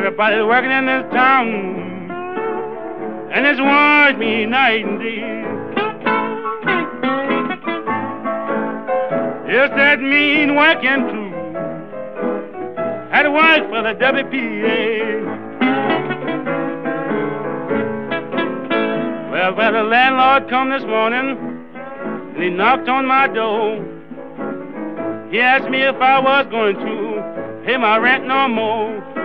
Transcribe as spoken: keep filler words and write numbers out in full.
Everybody's working in this town, and it's worried me night and day. It's that mean working too. Had to work for the W P A. Well, well, the landlord come this morning, and he knocked on my door. He asked me if I was going to pay my rent no more.